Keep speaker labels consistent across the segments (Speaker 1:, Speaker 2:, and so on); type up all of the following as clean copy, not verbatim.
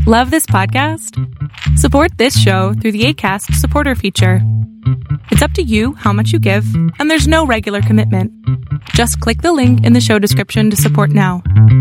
Speaker 1: Love this podcast? Support this show through the Acast supporter feature. It's up to you how much you give, and there's no regular commitment. Just click the link in the show description to support now.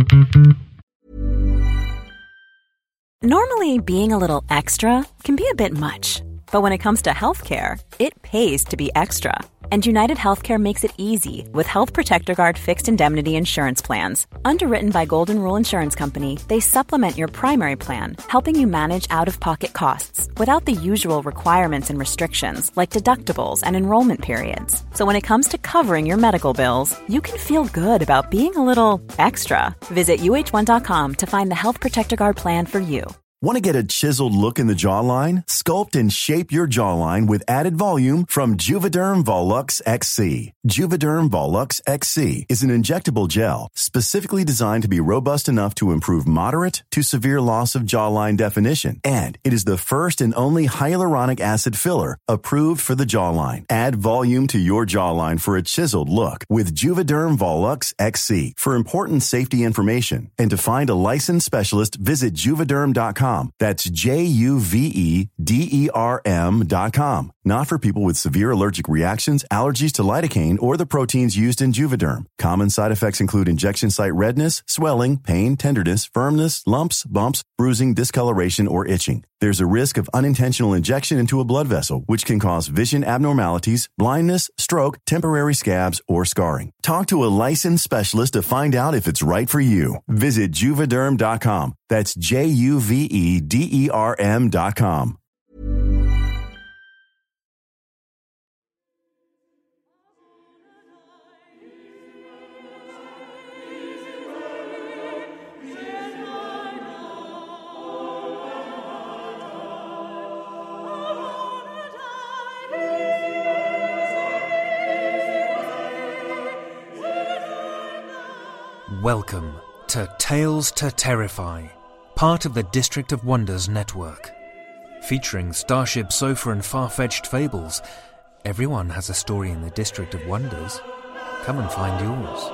Speaker 2: Normally, being a little extra can be a bit much. But when it comes to healthcare, it pays to be extra. And United Healthcare makes it easy with Health Protector Guard fixed indemnity insurance plans. Underwritten by Golden Rule Insurance Company, they supplement your primary plan, helping you manage out-of-pocket costs without the usual requirements and restrictions like deductibles and enrollment periods. So when it comes to covering your medical bills, you can feel good about being a little extra. Visit uh1.com to find the Health Protector Guard plan for you.
Speaker 3: Want to get a chiseled look in the jawline? Sculpt and shape your jawline with added volume from Juvederm Volux XC. Juvederm Volux XC is an injectable gel specifically designed to be robust enough to improve moderate to severe loss of jawline definition. And it is the first and only hyaluronic acid filler approved for the jawline. Add volume to your jawline for a chiseled look with Juvederm Volux XC. For important safety information and to find a licensed specialist, visit Juvederm.com. That's Juvederm.com. Not for people with severe allergic reactions, allergies to lidocaine, or the proteins used in Juvederm. Common side effects include injection site redness, swelling, pain, tenderness, firmness, lumps, bumps, bruising, discoloration, or itching. There's a risk of unintentional injection into a blood vessel, which can cause vision abnormalities, blindness, stroke, temporary scabs, or scarring. Talk to a licensed specialist to find out if it's right for you. Visit Juvederm.com. That's Juvederm.com.
Speaker 4: Welcome to Tales to Terrify, part of the District of Wonders network. Featuring Starship Sofa and far-fetched fables, everyone has a story in the District of Wonders. Come and find yours.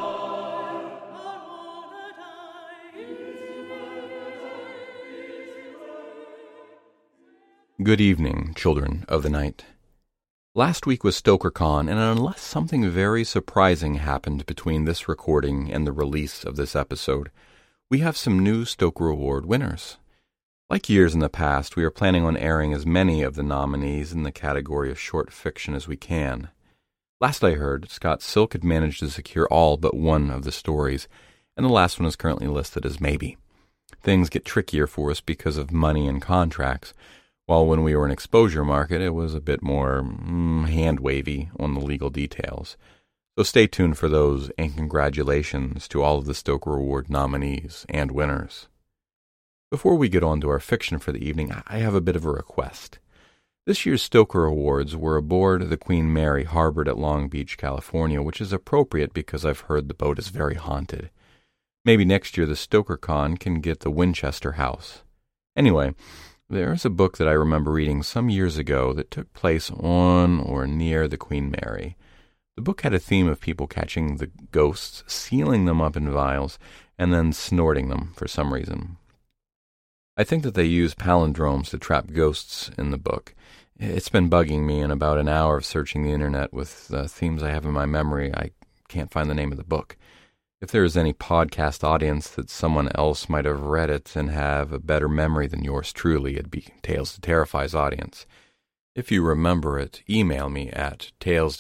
Speaker 5: Good evening, children of the night. Last week was StokerCon, and unless something very surprising happened between this recording and the release of this episode, we have some new Stoker Award winners. Like years in the past, we are planning on airing as many of the nominees in the category of short fiction as we can. Last I heard, Scott Silk had managed to secure all but one of the stories, and the last one is currently listed as maybe. Things get trickier for us because of money and contracts, while when we were in exposure market, it was a bit more hand-wavy on the legal details. So stay tuned for those, and congratulations to all of the Stoker Award nominees and winners. Before we get on to our fiction for the evening, I have a bit of a request. This year's Stoker Awards were aboard the Queen Mary harbored at Long Beach, California, which is appropriate because I've heard the boat is very haunted. Maybe next year the StokerCon can get the Winchester House. Anyway, there's a book that I remember reading some years ago that took place on or near the Queen Mary. The book had a theme of people catching the ghosts, sealing them up in vials, and then snorting them for some reason. I think that they use palindromes to trap ghosts in the book. It's been bugging me in about an hour of searching the internet with the themes I have in my memory. I can't find the name of the book. If there is any podcast audience that someone else might have read it and have a better memory than yours truly, it'd be Tales to Terrify's audience. If you remember it, email me at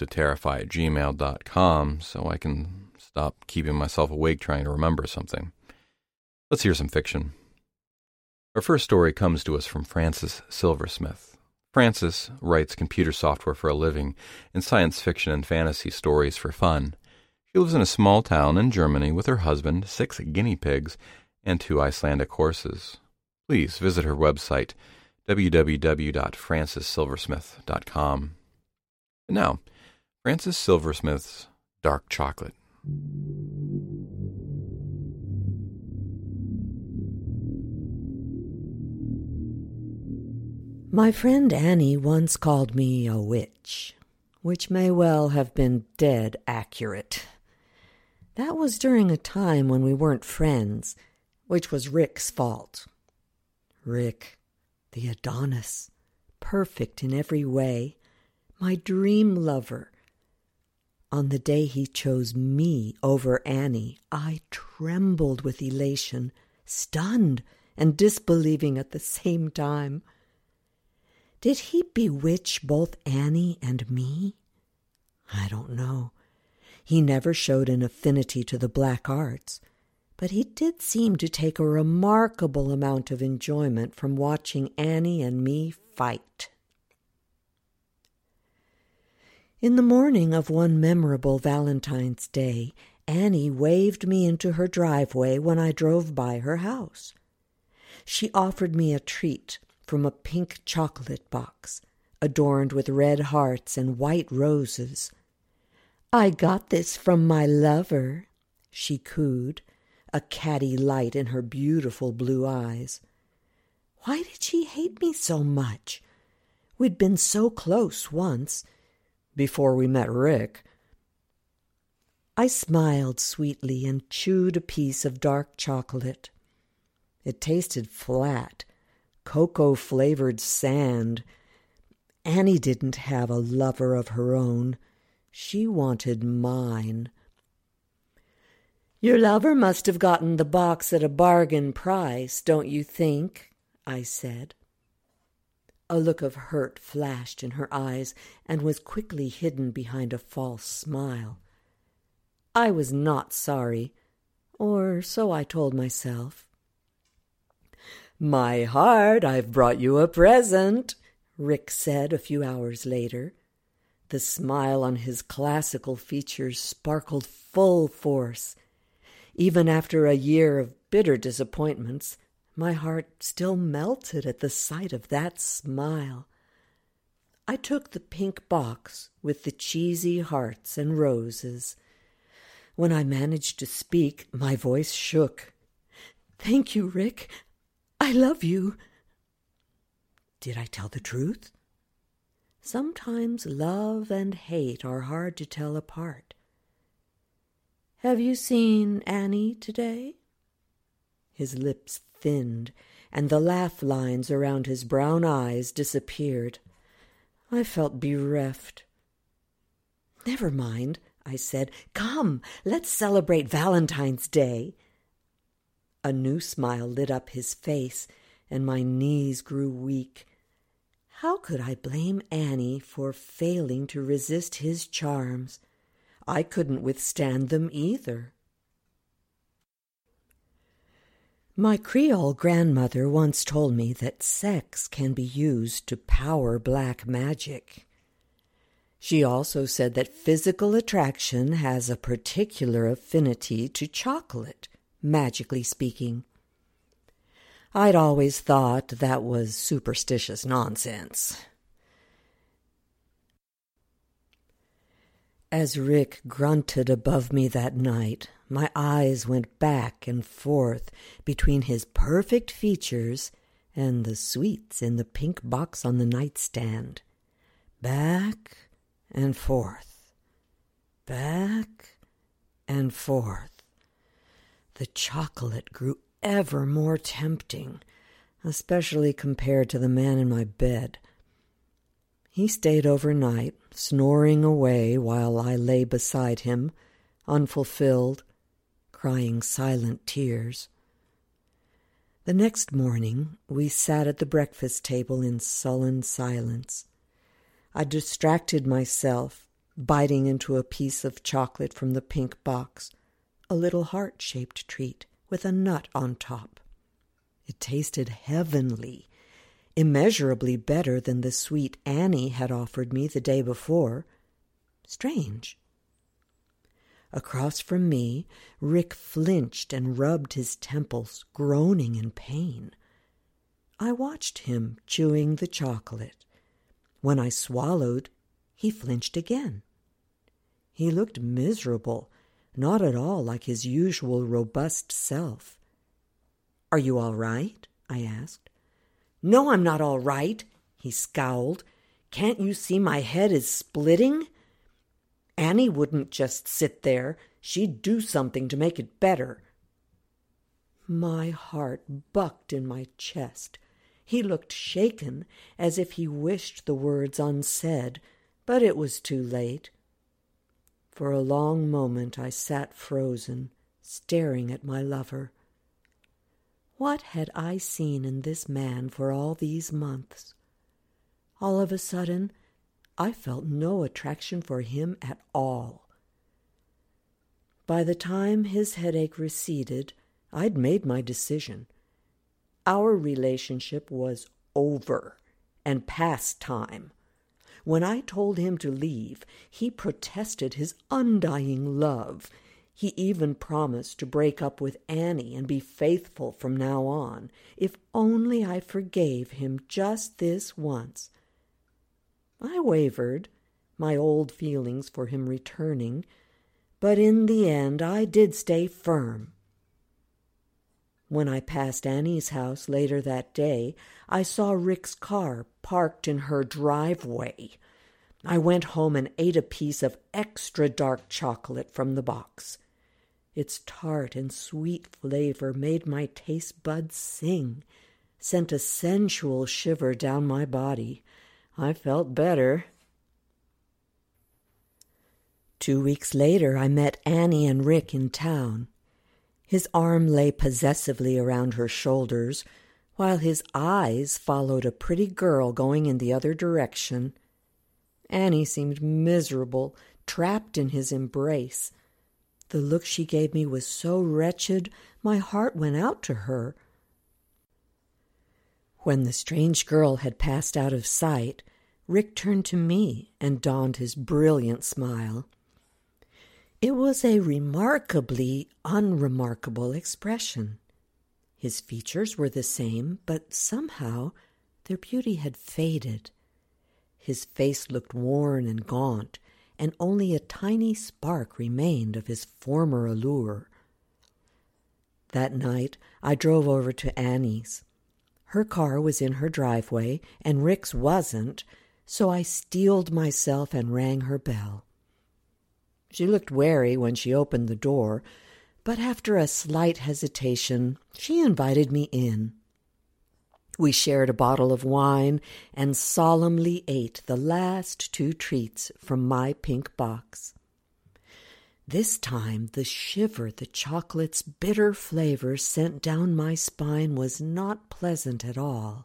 Speaker 5: talestoterrify@gmail.com so I can stop keeping myself awake trying to remember something. Let's hear some fiction. Our first story comes to us from Frances Silversmith. Frances writes computer software for a living and science fiction and fantasy stories for fun. She lives in a small town in Germany with her husband, 6 guinea pigs, and 2 Icelandic horses. Please visit her website, www.francessilversmith.com. And now, Frances Silversmith's Dark Chocolate.
Speaker 6: My friend Annie once called me a witch, which may well have been dead accurate. That was during a time when we weren't friends, which was Rick's fault. Rick, the Adonis, perfect in every way, my dream lover. On the day he chose me over Annie, I trembled with elation, stunned and disbelieving at the same time. Did he bewitch both Annie and me? I don't know. He never showed an affinity to the black arts, but he did seem to take a remarkable amount of enjoyment from watching Annie and me fight. In the morning of one memorable Valentine's Day, Annie waved me into her driveway when I drove by her house. She offered me a treat from a pink chocolate box, adorned with red hearts and white roses. "I got this from my lover," she cooed, a catty light in her beautiful blue eyes. Why did she hate me so much? We'd been so close once, before we met Rick. I smiled sweetly and chewed a piece of dark chocolate. It tasted flat, cocoa-flavored sand. Annie didn't have a lover of her own. She wanted mine. "Your lover must have gotten the box at a bargain price, don't you think?" I said. A look of hurt flashed in her eyes and was quickly hidden behind a false smile. I was not sorry, or so I told myself. "My heart, I've brought you a present," Rick said a few hours later. The smile on his classical features sparkled full force. Even after a year of bitter disappointments, my heart still melted at the sight of that smile. I took the pink box with the cheesy hearts and roses. When I managed to speak, my voice shook. "Thank you, Rick. I love you." Did I tell the truth? Sometimes love and hate are hard to tell apart. "Have you seen Annie today?" His lips thinned, and the laugh lines around his brown eyes disappeared. I felt bereft. "Never mind," I said. "Come, let's celebrate Valentine's Day." A new smile lit up his face, and my knees grew weak. How could I blame Annie for failing to resist his charms? I couldn't withstand them either. My Creole grandmother once told me that sex can be used to power black magic. She also said that physical attraction has a particular affinity to chocolate, magically speaking. I'd always thought that was superstitious nonsense. As Rick grunted above me that night, my eyes went back and forth between his perfect features and the sweets in the pink box on the nightstand. Back and forth, back and forth. The chocolate grew ever more tempting, especially compared to the man in my bed. He stayed overnight, snoring away while I lay beside him, unfulfilled, crying silent tears. The next morning we sat at the breakfast table in sullen silence. I distracted myself, biting into a piece of chocolate from the pink box, a little heart-shaped treat with a nut on top. It tasted heavenly, immeasurably better than the sweet Annie had offered me the day before. Strange. Across from me, Rick flinched and rubbed his temples, groaning in pain. I watched him chewing the chocolate. When I swallowed, he flinched again. He looked miserable, not at all like his usual robust self. "Are you all right?" I asked. "No, I'm not all right," he scowled. "Can't you see my head is splitting? Annie wouldn't just sit there. She'd do something to make it better." My heart bucked in my chest, He looked shaken, as if he wished the words unsaid, but it was too late. For a long moment I sat frozen, staring at my lover. What had I seen in this man for all these months? All of a sudden, I felt no attraction for him at all. By the time his headache receded, I'd made my decision. Our relationship was over and past time. When I told him to leave, he protested his undying love. He even promised to break up with Annie and be faithful from now on, if only I forgave him just this once. I wavered, my old feelings for him returning, but in the end I did stay firm. When I passed Annie's house later that day, I saw Rick's car parked in her driveway. I went home and ate a piece of extra dark chocolate from the box. Its tart and sweet flavor made my taste buds sing, sent a sensual shiver down my body. I felt better. 2 weeks later, I met Annie and Rick in town. His arm lay possessively around her shoulders, while his eyes followed a pretty girl going in the other direction. Annie seemed miserable, trapped in his embrace. The look she gave me was so wretched, my heart went out to her. When the strange girl had passed out of sight, Rick turned to me and donned his brilliant smile. It was a remarkably unremarkable expression. His features were the same, but somehow their beauty had faded. His face looked worn and gaunt, and only a tiny spark remained of his former allure. That night I drove over to Annie's. Her car was in her driveway, and Rick's wasn't, so I steeled myself and rang her bell. She looked wary when she opened the door, but after a slight hesitation, she invited me in. We shared a bottle of wine and solemnly ate the last 2 treats from my pink box. This time, the shiver the chocolate's bitter flavor sent down my spine was not pleasant at all.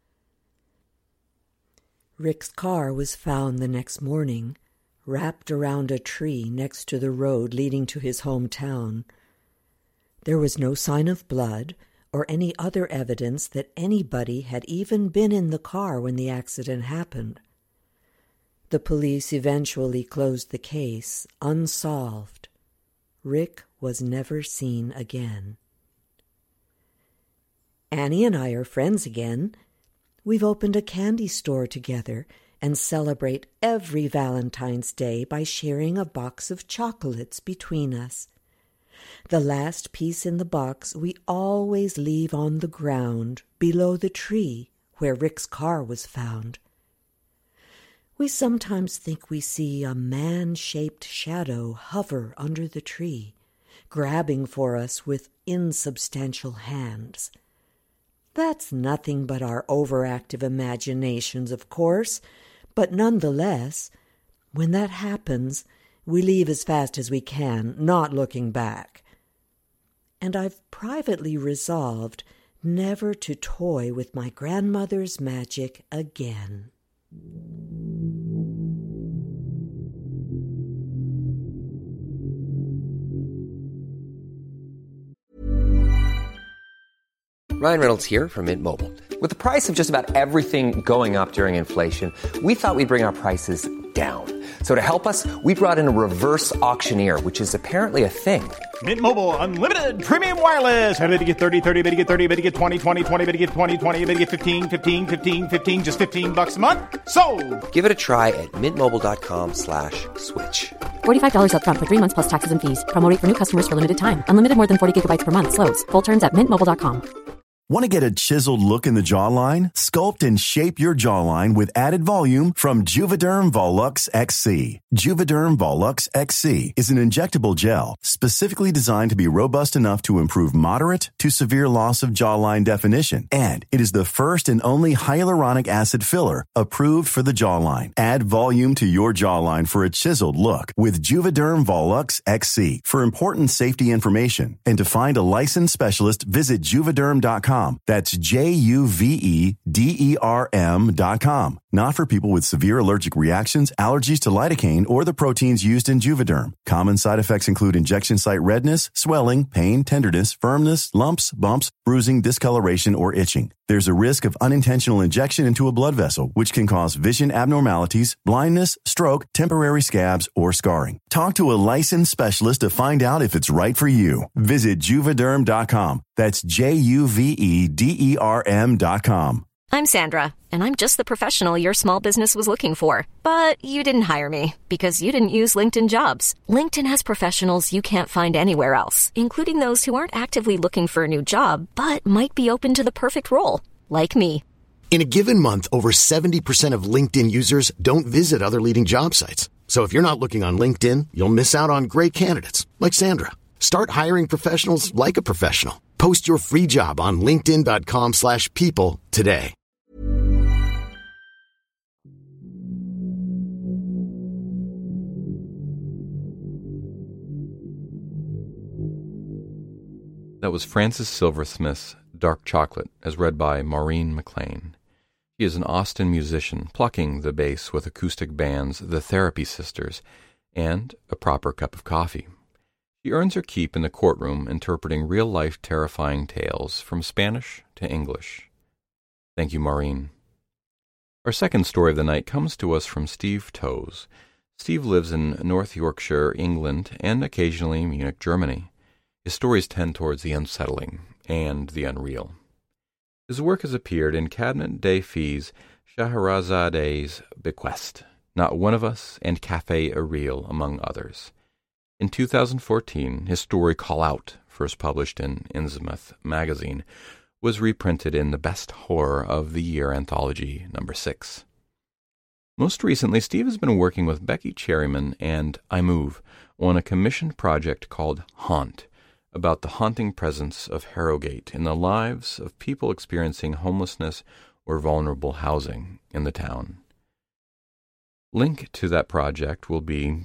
Speaker 6: Rick's car was found the next morning, wrapped around a tree next to the road leading to his hometown. There was no sign of blood or any other evidence that anybody had even been in the car when the accident happened. The police eventually closed the case, unsolved. Rick was never seen again. Annie and I are friends again. We've opened a candy store together and celebrate every Valentine's Day by sharing a box of chocolates between us. The last piece in the box we always leave on the ground below the tree where Rick's car was found. We sometimes think we see a man-shaped shadow hover under the tree, grabbing for us with insubstantial hands. That's nothing but our overactive imaginations, of course, but nonetheless, when that happens, we leave as fast as we can, not looking back. And I've privately resolved never to toy with my grandmother's magic again.
Speaker 7: Ryan Reynolds here from Mint Mobile. With the price of just about everything going up during inflation, we thought we'd bring our prices down. So to help us, we brought in a reverse auctioneer, which is apparently a thing.
Speaker 8: Mint Mobile Unlimited Premium Wireless. How to get 30, 30, how to get 30, how to get 20, 20, 20, how to get 20, 20, how to get 15, 15, 15, 15, just $15 a month? Sold! Give it a try at mintmobile.com/switch.
Speaker 9: $45 up front for 3 months plus taxes and fees. Promo rate for new customers for limited time. Unlimited more than 40 gigabytes per month. Slows full terms at mintmobile.com.
Speaker 3: Want to get a chiseled look in the jawline? Sculpt and shape your jawline with added volume from Juvederm Volux XC. Juvederm Volux XC is an injectable gel specifically designed to be robust enough to improve moderate to severe loss of jawline definition. And it is the first and only hyaluronic acid filler approved for the jawline. Add volume to your jawline for a chiseled look with Juvederm Volux XC. For important safety information and to find a licensed specialist, visit Juvederm.com. That's Juvederm.com. Not for people with severe allergic reactions, allergies to lidocaine, or the proteins used in Juvederm. Common side effects include injection site redness, swelling, pain, tenderness, firmness, lumps, bumps, bruising, discoloration, or itching. There's a risk of unintentional injection into a blood vessel, which can cause vision abnormalities, blindness, stroke, temporary scabs, or scarring. Talk to a licensed specialist to find out if it's right for you. Visit Juvederm.com. That's Juvederm.com.
Speaker 9: I'm Sandra, and I'm just the professional your small business was looking for. But you didn't hire me because you didn't use LinkedIn Jobs. LinkedIn has professionals you can't find anywhere else, including those who aren't actively looking for a new job, but might be open to the perfect role, like me.
Speaker 10: In a given month, over 70% of LinkedIn users don't visit other leading job sites. So if you're not looking on LinkedIn, you'll miss out on great candidates, like Sandra. Start hiring professionals like a professional. Post your free job on linkedin.com/people today.
Speaker 5: That was Frances Silversmith's Dark Chocolate, as read by Maureen McLean. She is an Austin musician, plucking the bass with acoustic bands The Therapy Sisters and A Proper Cup of Coffee. She earns her keep in the courtroom interpreting real-life terrifying tales from Spanish to English. Thank you, Maureen. Our second story of the night comes to us from Steve Toes. Steve lives in North Yorkshire, England, and occasionally Munich, Germany. His stories tend towards the unsettling and the unreal. His work has appeared in Cabinet des Fees, Schaherazade's Bequest, Not One of Us, and Café Ariel, among others. In 2014, his story Call Out, first published in Innsmouth magazine, was reprinted in the Best Horror of the Year anthology number 6. Most recently, Steve has been working with Becky Cherryman and I Move on a commissioned project called Haunt, about the haunting presence of Harrogate in the lives of people experiencing homelessness or vulnerable housing in the town. Link to that project will be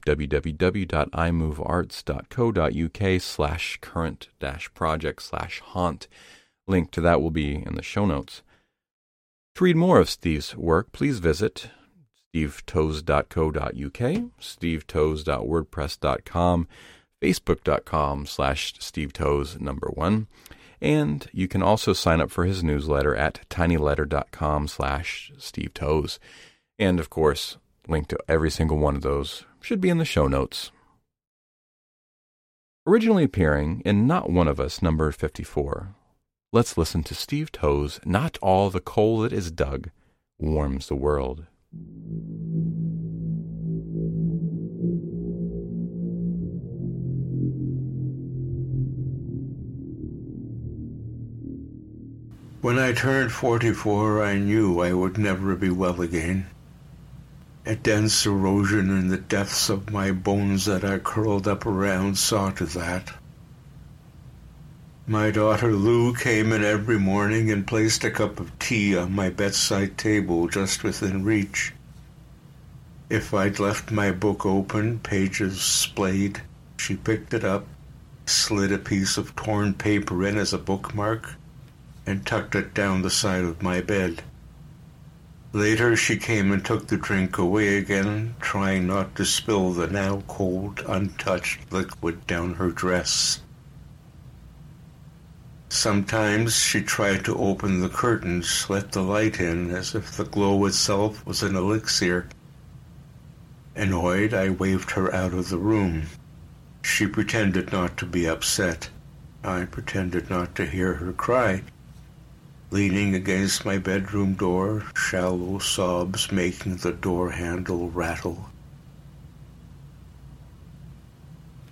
Speaker 5: www.imovearts.co.uk/current-project/haunt. Link to that will be in the show notes. To read more of Steve's work, please visit stevetoes.co.uk, stevetoes.wordpress.com, facebook.com/stevetoes1, and you can also sign up for his newsletter at tinyletter.com/stevetoes. And of course, link to every single one of those should be in the show notes. Originally appearing in Not One of Us, number 54, let's listen to Steve Toes' Not All the Coal That Is Dug Warms the World.
Speaker 11: When I turned 44, I knew I would never be well again. A dense erosion in the depths of my bones that I curled up around saw to that. My daughter Lou came in every morning and placed a cup of tea on my bedside table just within reach. If I'd left my book open, pages splayed, she picked it up, slid a piece of torn paper in as a bookmark, and tucked it down the side of my bed. Later she came and took the drink away again, trying not to spill the now cold, untouched liquid down her dress. Sometimes she tried to open the curtains, let the light in, as if the glow itself was an elixir. Annoyed, I waved her out of the room. She pretended not to be upset. I pretended not to hear her cry. Leaning against my bedroom door, shallow sobs making the door handle rattle.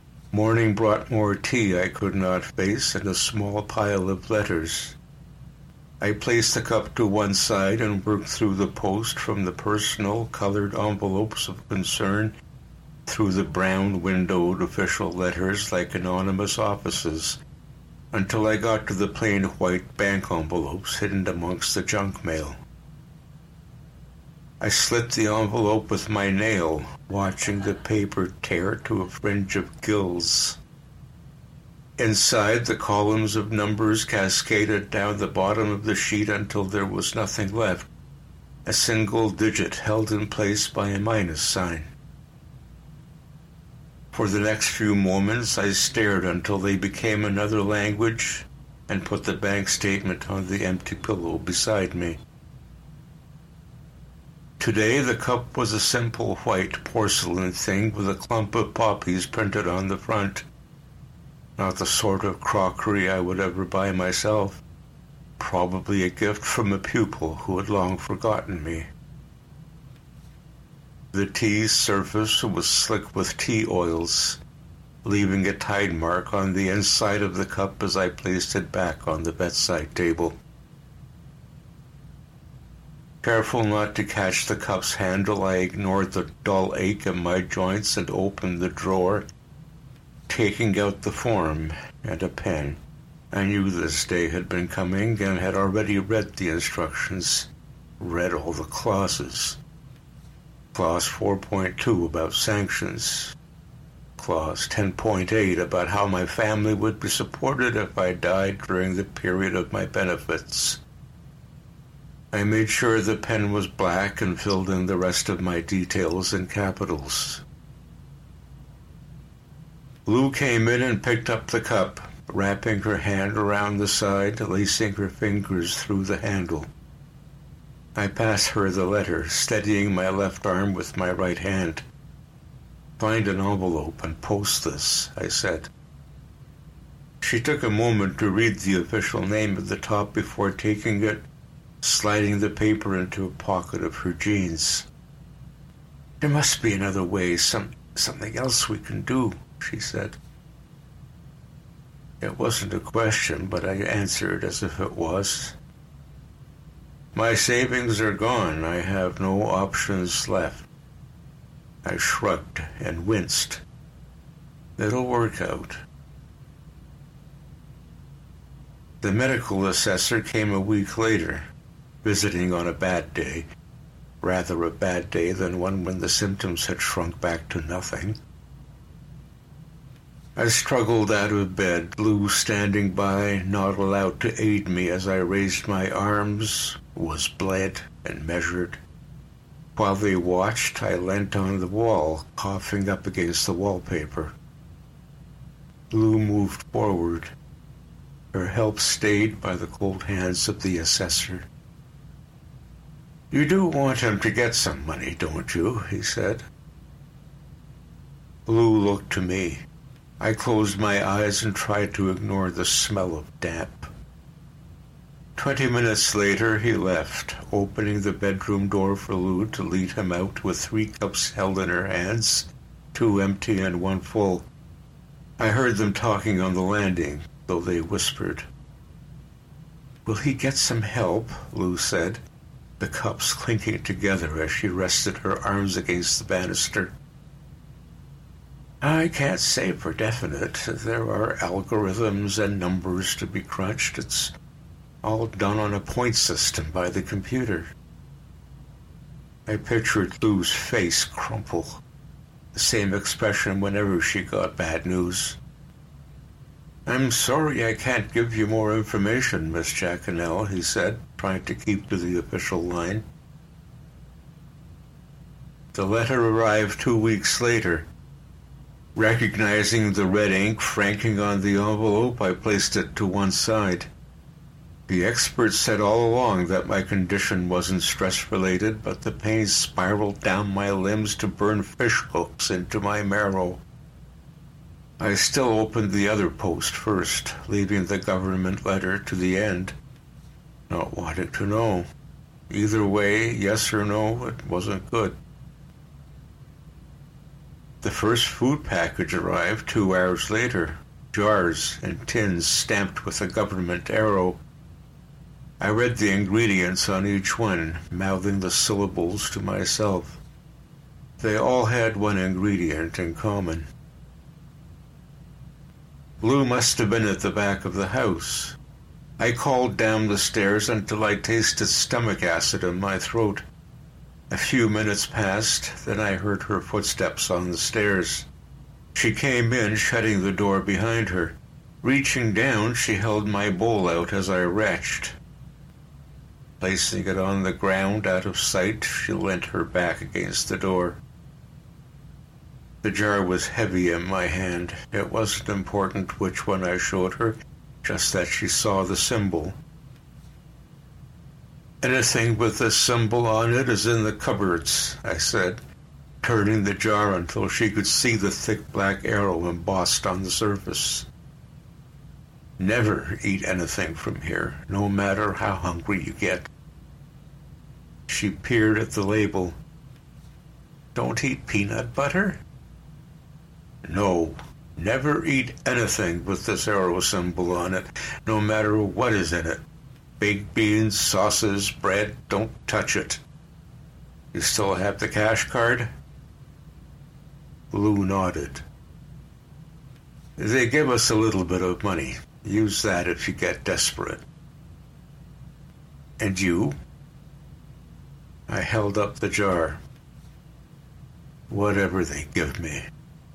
Speaker 11: Morning brought more tea I could not face and a small pile of letters. I placed the cup to one side and worked through the post from the personal colored envelopes of concern through the brown windowed official letters like anonymous offices until I got to the plain white bank envelopes hidden amongst the junk mail. I slit the envelope with my nail, watching the paper tear to a fringe of gills. Inside, the columns of numbers cascaded down the bottom of the sheet until there was nothing left, a single digit held in place by a minus sign. For the next few moments, I stared until they became another language and put the bank statement on the empty pillow beside me. Today, the cup was a simple white porcelain thing with a clump of poppies printed on the front. Not the sort of crockery I would ever buy myself. Probably a gift from a pupil who had long forgotten me. The tea's surface was slick with tea oils, leaving a tide mark on the inside of the cup as I placed it back on the bedside table. Careful not to catch the cup's handle, I ignored the dull ache in my joints and opened the drawer, taking out the form and a pen. I knew this day had been coming and had already read the instructions, read all the clauses. Clause 4.2 about sanctions. Clause 10.8 about how my family would be supported if I died during the period of my benefits. I made sure the pen was black and filled in the rest of my details in capitals. Lou came in and picked up the cup, wrapping her hand around the side, lacing her fingers through the handle. I passed her the letter, steadying my left arm with my right hand. "Find an envelope and post this," I said. She took a moment to read the official name at the top before taking it, sliding the paper into a pocket of her jeans. "There must be another way, something else we can do," she said. It wasn't a question, but I answered as if it was. "My savings are gone. I have no options left." I shrugged and winced. "It'll work out." The medical assessor came a week later, visiting on a bad day, rather a bad day than one when the symptoms had shrunk back to nothing. I struggled out of bed, Lou standing by, not allowed to aid me as I raised my arms, was bled and measured. While they watched, I leant on the wall, coughing up against the wallpaper. Lou moved forward, her help stayed by the cold hands of the assessor. "You do want him to get some money, don't you?" he said. Lou looked to me. I closed my eyes and tried to ignore the smell of damp. 20 minutes later, he left, opening the bedroom door for Lou to lead him out with 3 cups held in her hands, 2 empty and 1 full. I heard them talking on the landing, though they whispered. "Will he get some help?" Lou said, the cups clinking together as she rested her arms against the banister. "I can't say for definite. There are algorithms and numbers to be crunched. It's all done on a point system by the computer." I pictured Lou's face crumple, the same expression whenever she got bad news. "I'm sorry I can't give you more information, Miss Jacquinell," he said, trying to keep to the official line. The letter arrived 2 weeks later. Recognizing the red ink franking on the envelope, I placed it to one side. The experts said all along that my condition wasn't stress-related, but the pain spiraled down my limbs to burn fish hooks into my marrow. I still opened the other post first, leaving the government letter to the end, not wanting to know. Either way, yes or no, it wasn't good. The first food package arrived 2 hours later, jars and tins stamped with a government arrow. I read the ingredients on each one, mouthing the syllables to myself. They all had one ingredient in common. Lou must have been at the back of the house. I called down the stairs until I tasted stomach acid in my throat. A few minutes passed, then I heard her footsteps on the stairs. She came in, shutting the door behind her. Reaching down, she held my bowl out as I retched. Placing it on the ground out of sight, she leant her back against the door. The jar was heavy in my hand. It wasn't important which one I showed her, just that she saw the symbol. "Anything with this symbol on it is in the cupboards," I said, turning the jar until she could see the thick black arrow embossed on the surface. "Never eat anything from here, no matter how hungry you get." She peered at the label. "Don't eat peanut butter?" "No, never eat anything with this arrow symbol on it, no matter what is in it. Baked beans, sauces, bread, don't touch it." "You still have the cash card?" Lou nodded. "They give us a little bit of money. Use that if you get desperate." "And you?" I held up the jar. "Whatever they give me."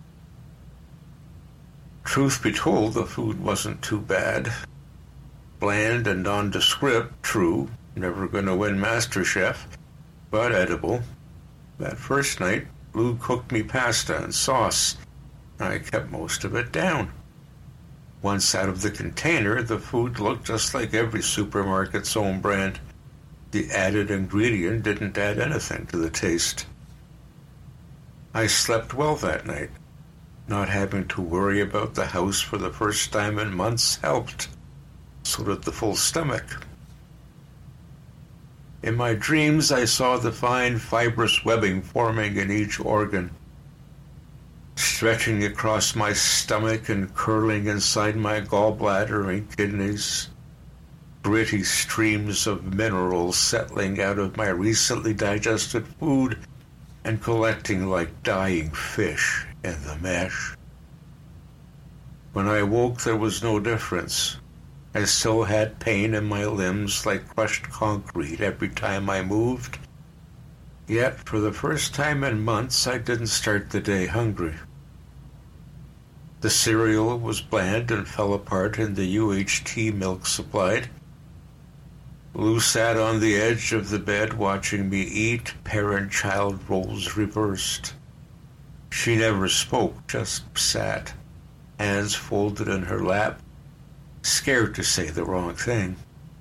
Speaker 11: Truth be told, the food wasn't too bad. Bland and nondescript, true, never gonna win MasterChef, but edible. That first night, Lou cooked me pasta and sauce. I kept most of it down. Once out of the container, the food looked just like every supermarket's own brand. The added ingredient didn't add anything to the taste. I slept well that night. Not having to worry about the house for the first time in months helped. So did the full stomach. In my dreams, I saw the fine fibrous webbing forming in each organ, stretching across my stomach and curling inside my gallbladder and kidneys. Gritty streams of minerals settling out of my recently digested food and collecting like dying fish in the mesh. When I woke, there was no difference. I still had pain in my limbs like crushed concrete every time I moved. Yet, for the first time in months, I didn't start the day hungry. The cereal was bland and fell apart in the UHT milk supplied. Lou sat on the edge of the bed watching me eat, parent-child roles reversed. She never spoke, just sat, hands folded in her lap, scared to say the wrong thing.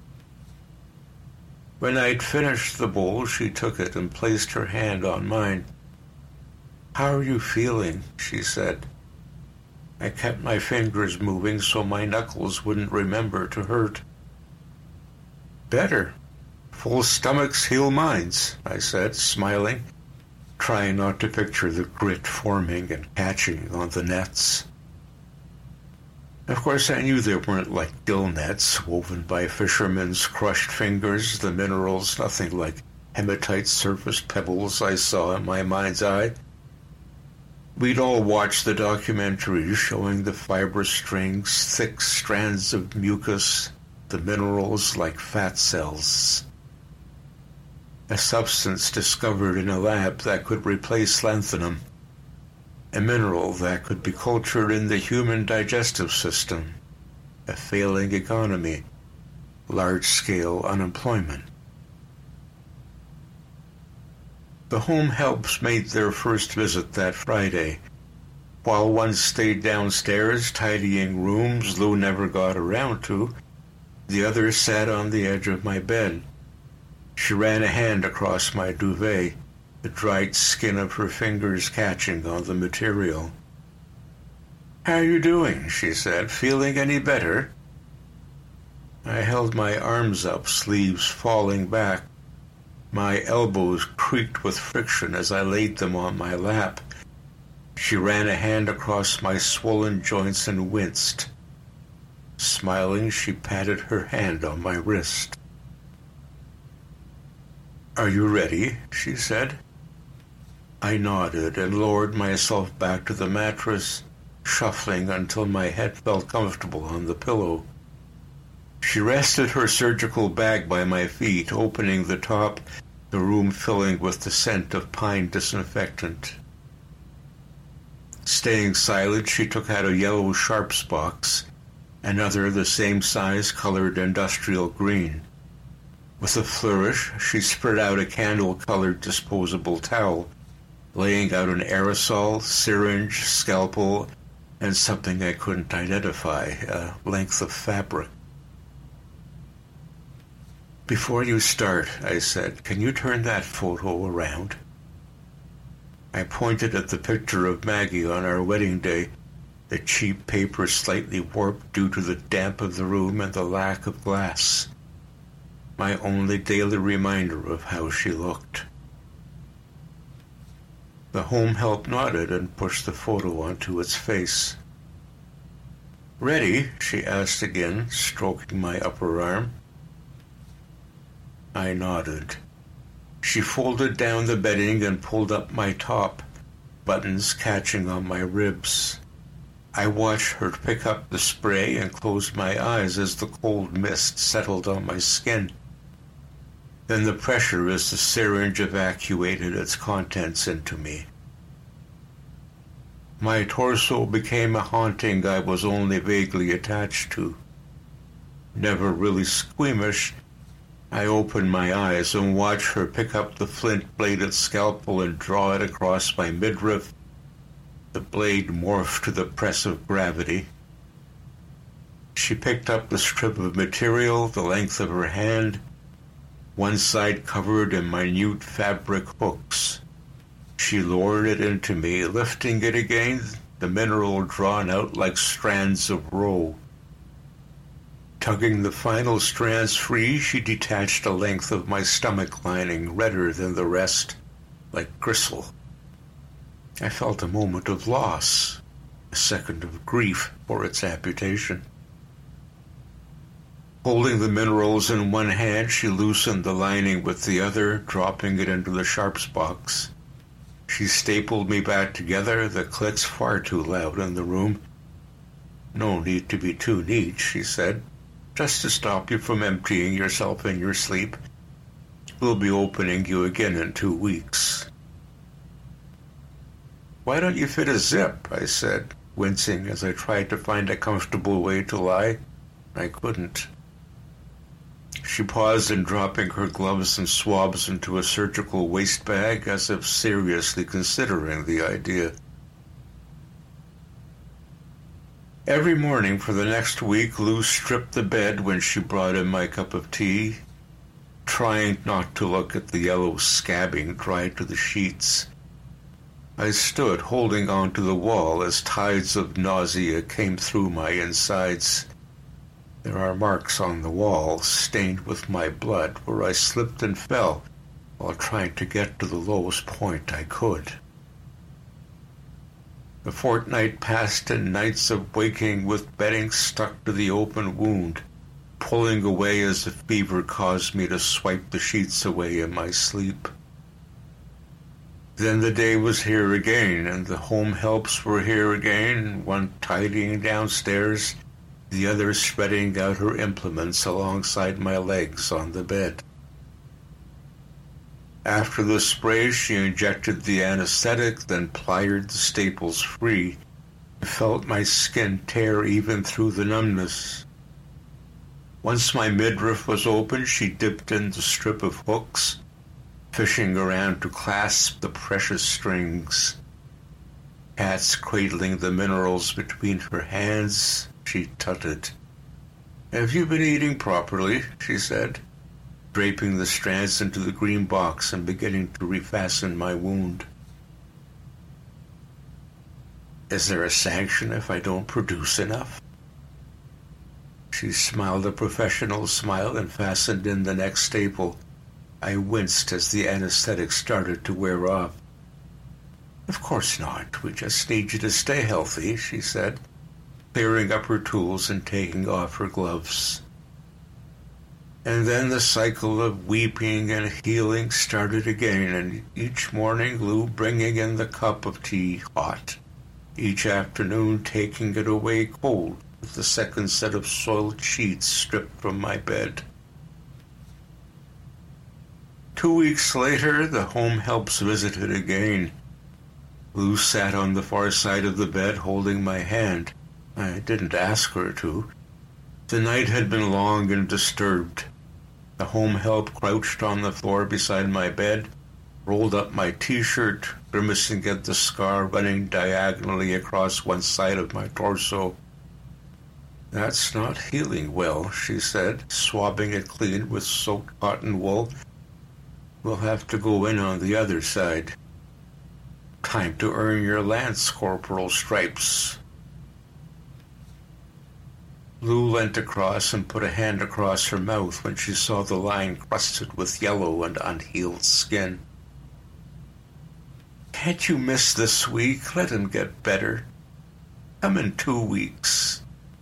Speaker 11: When I'd finished the bowl, she took it and placed her hand on mine. "How are you feeling?" she said. I kept my fingers moving so my knuckles wouldn't remember to hurt. "Better. Full stomachs heal minds," I said, smiling, trying not to picture the grit forming and catching on the nets. Of course, I knew they weren't like gill nets woven by fishermen's crushed fingers, the minerals nothing like hematite surface pebbles I saw in my mind's eye. We'd all watched the documentaries showing the fibrous strings, thick strands of mucus, the minerals like fat cells. A substance discovered in a lab that could replace lanthanum. A mineral that could be cultured in the human digestive system. A failing economy. Large-scale unemployment. The home helps made their first visit that Friday. While one stayed downstairs tidying rooms Lou never got around to, the other sat on the edge of my bed. She ran a hand across my duvet, the dried skin of her fingers catching on the material. "How are you doing?" she said. "Feeling any better?" I held my arms up, sleeves falling back. My elbows creaked with friction as I laid them on my lap. She ran a hand across my swollen joints and winced. Smiling, she patted her hand on my wrist. "Are you ready?" she said. I nodded and lowered myself back to the mattress, shuffling until my head felt comfortable on the pillow. She rested her surgical bag by my feet, opening the top, the room filling with the scent of pine disinfectant. Staying silent, she took out a yellow sharps box, another the same size, colored industrial green. With a flourish, she spread out a candle-colored disposable towel, laying out an aerosol, syringe, scalpel, and something I couldn't identify, a length of fabric. "Before you start," I said, "can you turn that photo around?" I pointed at the picture of Maggie on our wedding day, the cheap paper slightly warped due to the damp of the room and the lack of glass. My only daily reminder of how she looked. The home help nodded and pushed the photo onto its face. "Ready?" she asked again, stroking my upper arm. I nodded. She folded down the bedding and pulled up my top, buttons catching on my ribs. I watched her pick up the spray and closed my eyes as the cold mist settled on my skin. Then the pressure as the syringe evacuated its contents into me. My torso became a haunting I was only vaguely attached to. Never really squeamish, I opened my eyes and watched her pick up the flint-bladed scalpel and draw it across my midriff. The blade morphed to the press of gravity. She picked up the strip of material the length of her hand, one side covered in minute fabric hooks. She lowered it into me, lifting it again, the mineral drawn out like strands of rope. Tugging the final strands free, she detached a length of my stomach lining, redder than the rest, like gristle. I felt a moment of loss, a second of grief for its amputation. Holding the minerals in one hand, she loosened the lining with the other, dropping it into the sharps box. She stapled me back together, the clicks far too loud in the room. "No need to be too neat," she said, "just to stop you from emptying yourself in your sleep. We'll be opening you again in 2 weeks." "Why don't you fit a zip?" I said, wincing as I tried to find a comfortable way to lie. I couldn't. She paused in dropping her gloves and swabs into a surgical waste bag, as if seriously considering the idea. Every morning for the next week, Lou stripped the bed when she brought in my cup of tea, trying not to look at the yellow scabbing dried to the sheets. I stood holding on to the wall as tides of nausea came through my insides. There are marks on the wall, stained with my blood, where I slipped and fell while trying to get to the lowest point I could. The fortnight passed in nights of waking with bedding stuck to the open wound, pulling away as the fever caused me to swipe the sheets away in my sleep. Then the day was here again, and the home helps were here again, one tidying downstairs, the other spreading out her implements alongside my legs on the bed. After the spray, she injected the anesthetic, then plied the staples free. I felt my skin tear even through the numbness. Once my midriff was open, she dipped in the strip of hooks, fishing around to clasp the precious strings. Cats cradling the minerals between her hands, she tutted. "Have you been eating properly?" she said, draping the strands into the green box and beginning to refasten my wound. "Is there a sanction if I don't produce enough?" She smiled a professional smile and fastened in the next staple. I winced as the anesthetic started to wear off. "Of course not. We just need you to stay healthy," she said, clearing up her tools and taking off her gloves. And then the cycle of weeping and healing started again, and each morning Lou bringing in the cup of tea hot, each afternoon taking it away cold with the second set of soiled sheets stripped from my bed. 2 weeks later, the home helps visited again. Lou sat on the far side of the bed holding my hand. I didn't ask her to. The night had been long and disturbed. The home help crouched on the floor beside my bed, rolled up my T-shirt, grimacing at the scar running diagonally across one side of my torso. "That's not healing well," she said, swabbing it clean with soaked cotton wool. "We'll have to go in on the other side. Time to earn your Lance Corporal stripes." Lou leant across and put a hand across her mouth when she saw the line crusted with yellow and unhealed skin. "Can't you miss this week? Let him get better. Come in 2 weeks.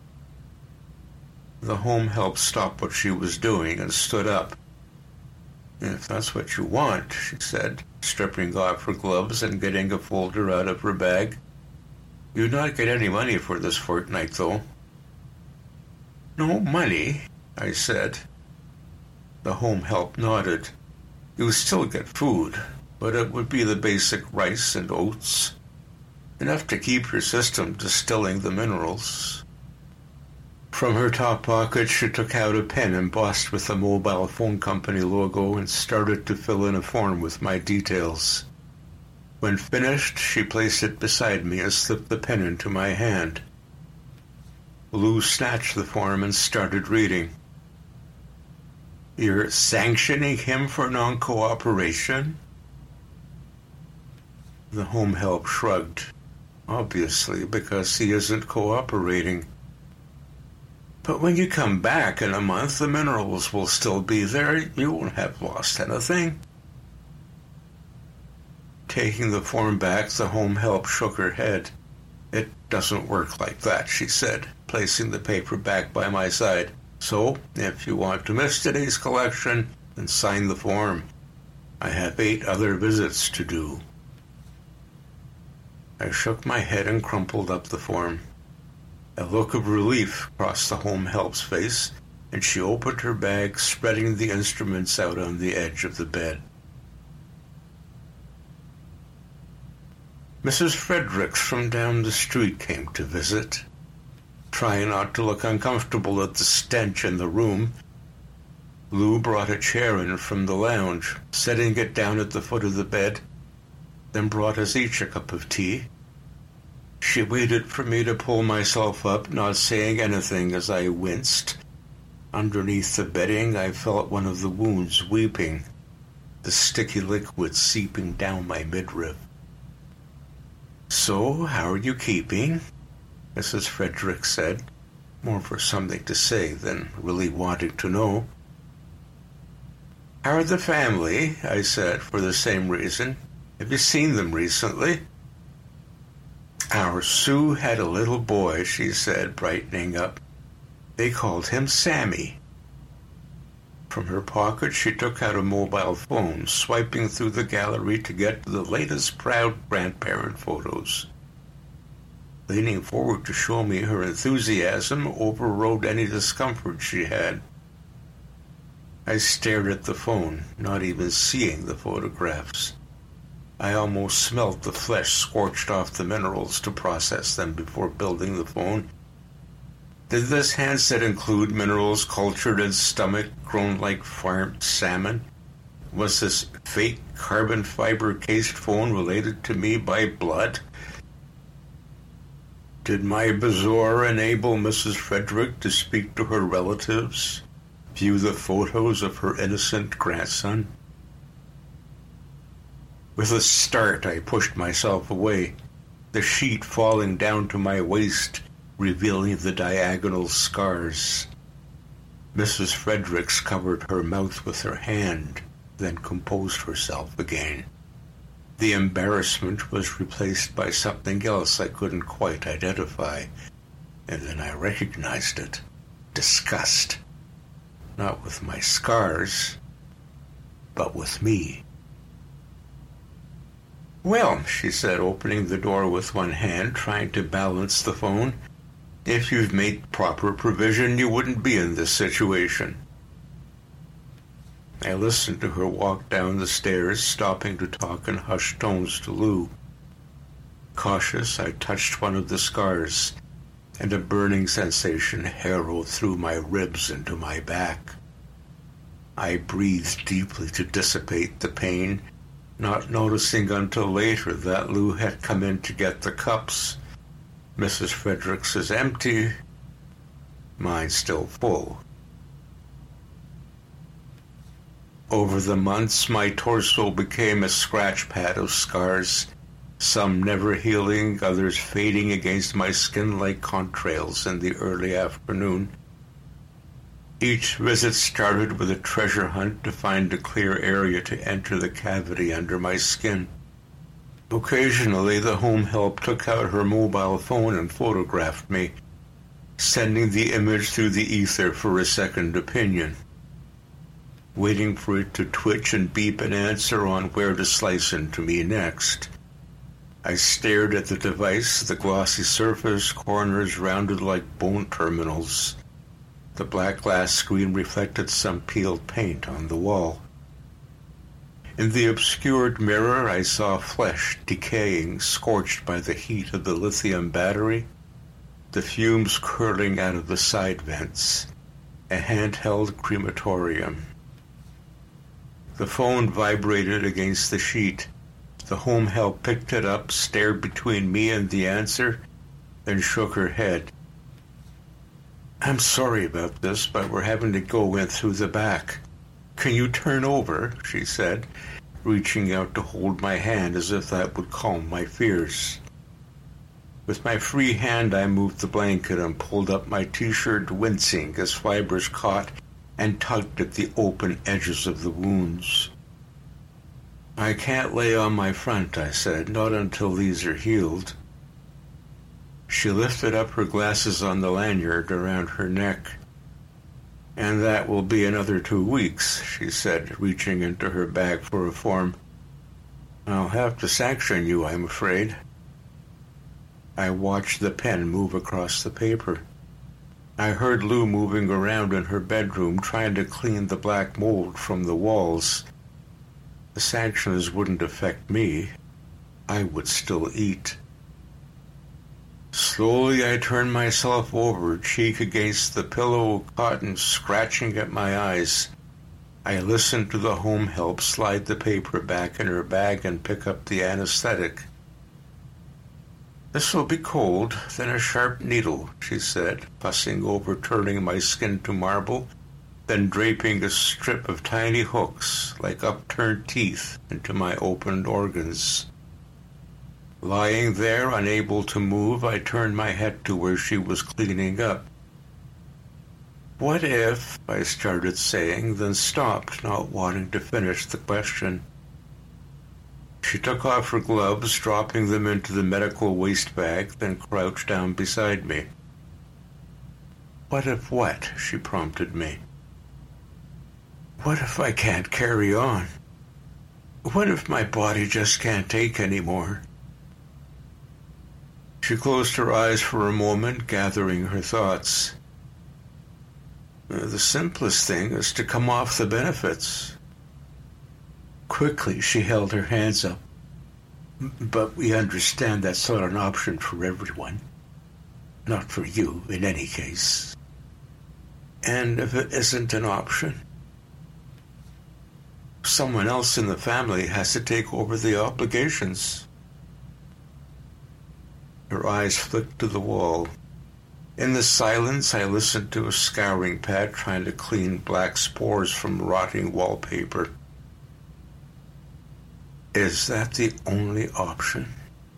Speaker 11: The home help stopped what she was doing and stood up. "If that's what you want," she said, stripping off her gloves and getting a folder out of her bag. "You'd not get any money for this fortnight, though." "No money?" I said. The home help nodded. "You still get food, but it would be the basic rice and oats, enough to keep your system distilling the minerals." From her top pocket, she took out a pen embossed with the mobile phone company logo and started to fill in a form with my details. When finished, she placed it beside me and slipped the pen into my hand. Lou snatched the form and started reading. "You're sanctioning him for non-cooperation?" The home help shrugged. "Obviously, because he isn't cooperating. But when you come back in a month, the minerals will still be there. You won't have lost anything." Taking the form back, the home help shook her head. "It doesn't work like that," she said, placing the paper back by my side. "So, if you want to miss today's collection, then sign the form. I have 8 other visits to do." I shook my head and crumpled up the form. A look of relief crossed the home help's face, and she opened her bag, spreading the instruments out on the edge of the bed. Mrs. Fredericks from down the street came to visit. Trying not to look uncomfortable at the stench in the room, Lou brought a chair in from the lounge, setting it down at the foot of the bed, then brought us each a cup of tea. She waited for me to pull myself up, not saying anything as I winced. Underneath the bedding, I felt one of the wounds weeping, the sticky liquid seeping down my midriff. "So, how are you keeping?" Mrs. Fredericks said, more for something to say than really wanting to know. "How are the family?" I said, for the same reason. "Have you seen them recently?" "Our Sue had a little boy," she said, brightening up. "They called him Sammy." From her pocket, she took out a mobile phone, swiping through the gallery to get to the latest proud grandparent photos. Leaning forward to show me her enthusiasm overrode any discomfort she had. I stared at the phone, not even seeing the photographs. I almost smelt the flesh scorched off the minerals to process them before building the phone. Did this handset include minerals cultured in stomach grown like farmed salmon? Was this fake carbon fiber cased phone related to me by blood? Did my bazaar enable Mrs. Frederick to speak to her relatives, view the photos of her innocent grandson? With a start, I pushed myself away, the sheet falling down to my waist, revealing the diagonal scars. Mrs. Fredericks covered her mouth with her hand, then composed herself again. The embarrassment was replaced by something else I couldn't quite identify, and then I recognized it. Disgust. not with my scars, but with me. "Well," she said, opening the door with one hand, trying to balance the phone, "if you've made proper provision, you wouldn't be in this situation." I listened to her walk down the stairs, stopping to talk in hushed tones to Lou. Cautious, I touched one of the scars, and a burning sensation harrowed through my ribs into my back. I breathed deeply to dissipate the pain, not noticing until later that Lou had come in to get the cups. Mrs. Fredericks is empty, mine still full. Over the months, my torso became a scratch pad of scars, some never healing, others fading against my skin like contrails in the early afternoon. Each visit started with a treasure hunt to find a clear area to enter the cavity under my skin. Occasionally, the home help took out her mobile phone and photographed me, sending the image through the ether for a second opinion. Waiting for it to twitch and beep an answer on where to slice into me next. I stared at the device, the glossy surface, corners rounded like bone terminals. The black glass screen reflected some peeled paint on the wall. In the obscured mirror, I saw flesh decaying, scorched by the heat of the lithium battery, the fumes curling out of the side vents, a handheld crematorium. The phone vibrated against the sheet. The home help picked it up, stared between me and the answer, then shook her head. "I'm sorry about this, but we're having to go in through the back. Can you turn over?" she said, reaching out to hold my hand as if that would calm my fears. With my free hand, I moved the blanket and pulled up my t-shirt, wincing as fibers caught and tugged at the open edges of the wounds. "I can't lay on my front," I said, "not until these are healed." She lifted up her glasses on the lanyard around her neck. "And that will be another 2 weeks, she said, reaching into her bag for a form. "I'll have to sanction you, I'm afraid." I watched the pen move across the paper. I heard Lou moving around in her bedroom, trying to clean the black mold from the walls. The sanctions wouldn't affect me. I would still eat. Slowly I turned myself over, cheek against the pillow, cotton scratching at my eyes. I listened to the home help slide the paper back in her bag and pick up the anesthetic. "This will be cold, then a sharp needle," she said, fussing over turning my skin to marble, then draping a strip of tiny hooks, like upturned teeth, into my opened organs. Lying there, unable to move, I turned my head to where she was cleaning up. "What if," I started saying, then stopped, not wanting to finish the question. She took off her gloves, dropping them into the medical waste bag, then crouched down beside me. "What if what?" she prompted me. "What if I can't carry on? What if my body just can't take any more?" She closed her eyes for a moment, gathering her thoughts. "The simplest thing is to come off the benefits." Quickly, she held her hands up. "But we understand that's not an option for everyone. Not for you, in any case. And if it isn't an option, someone else in the family has to take over the obligations." Her eyes flicked to the wall. In the silence, I listened to a scouring pad trying to clean black spores from rotting wallpaper. Is that the only option?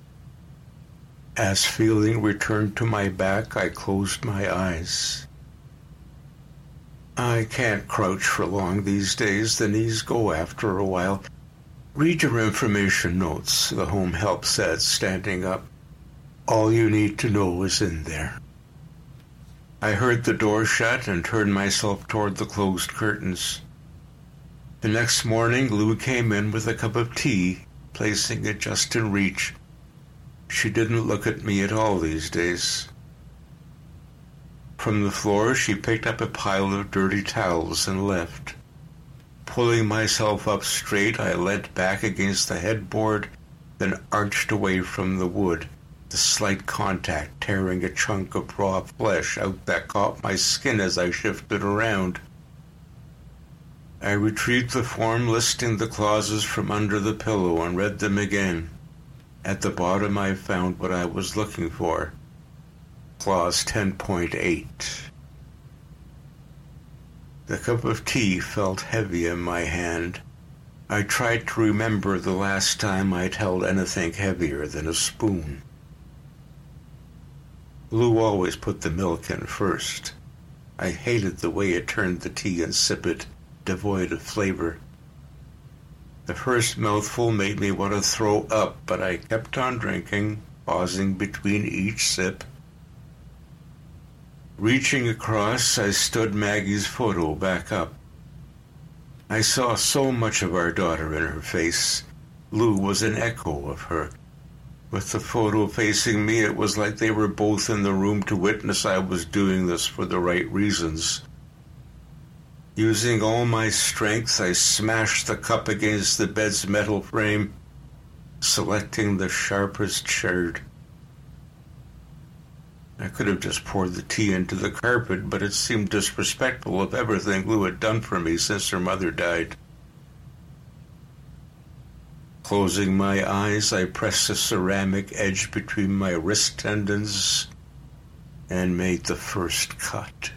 Speaker 11: As feeling returned to my back, I closed my eyes. I can't crouch for long these days. The knees go after a while. "Read your information notes," the home help said, standing up. "All you need to know is in there." I heard the door shut and turned myself toward the closed curtains. The next morning, Lou came in with a cup of tea, placing it just in reach. She didn't look at me at all these days. From the floor, she picked up a pile of dirty towels and left. Pulling myself up straight, I leant back against the headboard, then arched away from the wood, the slight contact tearing a chunk of raw flesh out that caught my skin as I shifted around. I retrieved the form listing the clauses from under the pillow and read them again. At the bottom I found what I was looking for. Clause 10.8. The cup of tea felt heavy in my hand. I tried to remember the last time I'd held anything heavier than a spoon. Lou always put the milk in first. I hated the way it turned the tea insipid, devoid of flavor. The first mouthful made me want to throw up, but I kept on drinking, pausing between each sip. Reaching across, I stood Maggie's photo back up. I saw so much of our daughter in her face. Lou was an echo of her. With the photo facing me, it was like they were both in the room to witness I was doing this for the right reasons. Using all my strength, I smashed the cup against the bed's metal frame, selecting the sharpest sherd. I could have just poured the tea into the carpet, but it seemed disrespectful of everything Lou had done for me since her mother died. Closing my eyes, I pressed the ceramic edge between my wrist tendons and made the first cut.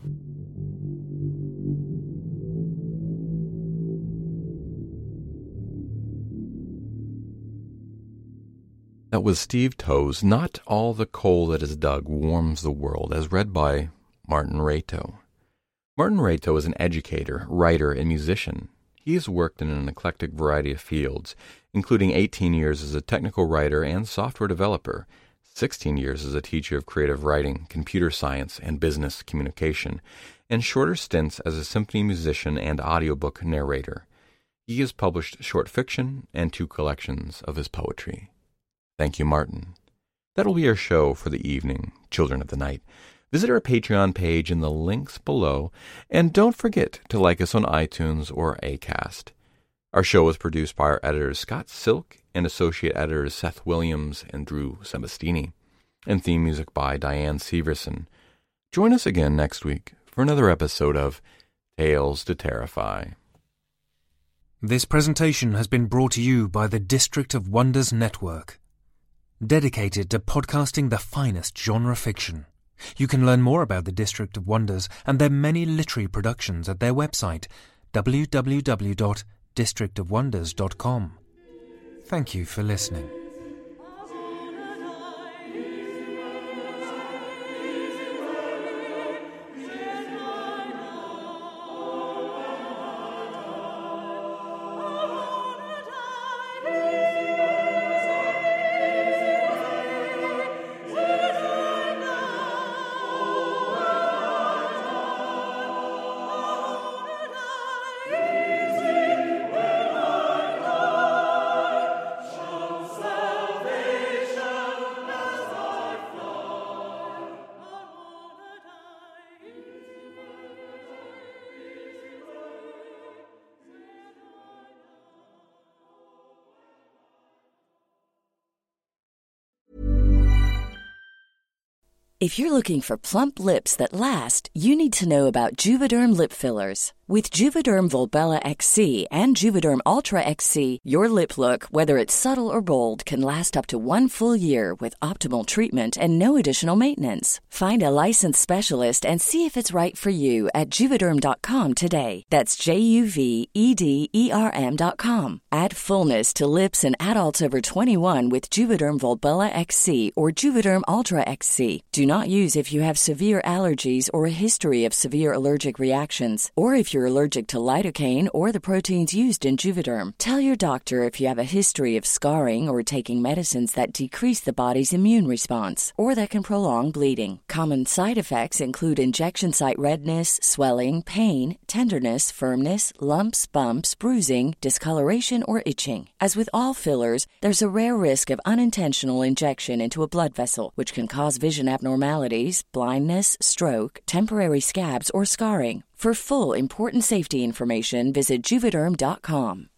Speaker 5: That was Steve Toe's Not All the Coal That Is Dug Warms the World, as read by Martin Rato. Martin Rato is an educator, writer, and musician. He has worked in an eclectic variety of fields, including 18 years as a technical writer and software developer, 16 years as a teacher of creative writing, computer science, and business communication, and shorter stints as a symphony musician and audiobook narrator. He has published short fiction and 2 collections of his poetry. Thank you, Martin. That'll be our show for the evening, Children of the Night. Visit our Patreon page in the links below, and don't forget to like us on iTunes or Acast. Our show is produced by our editors Scott Silk and associate editors Seth Williams and Drew Sebastini, and theme music by Diane Severson. Join us again next week for another episode of Tales to Terrify.
Speaker 4: This presentation has been brought to you by the District of Wonders Network, dedicated to podcasting the finest genre fiction. You can learn more about the District of Wonders and their many literary productions at their website, www.districtofwonders.com. Thank you for listening.
Speaker 12: If you're looking for plump lips that last, you need to know about Juvederm lip fillers. With Juvederm Volbella XC and Juvederm Ultra XC, your lip look, whether it's subtle or bold, can last up to 1 full year with optimal treatment and no additional maintenance. Find a licensed specialist and see if it's right for you at Juvederm.com today. That's JUVEDERM.com. Add fullness to lips in adults over 21 with Juvederm Volbella XC or Juvederm Ultra XC. Do not use if you have severe allergies or a history of severe allergic reactions, or if you're allergic to lidocaine or the proteins used in Juvederm. Tell your doctor if you have a history of scarring or taking medicines that decrease the body's immune response or that can prolong bleeding. Common side effects include injection site redness, swelling, pain, tenderness, firmness, lumps, bumps, bruising, discoloration, or itching. As with all fillers, there's a rare risk of unintentional injection into a blood vessel, which can cause vision abnormalities, blindness, stroke, temporary scabs, or scarring. For full, important safety information, visit Juvederm.com.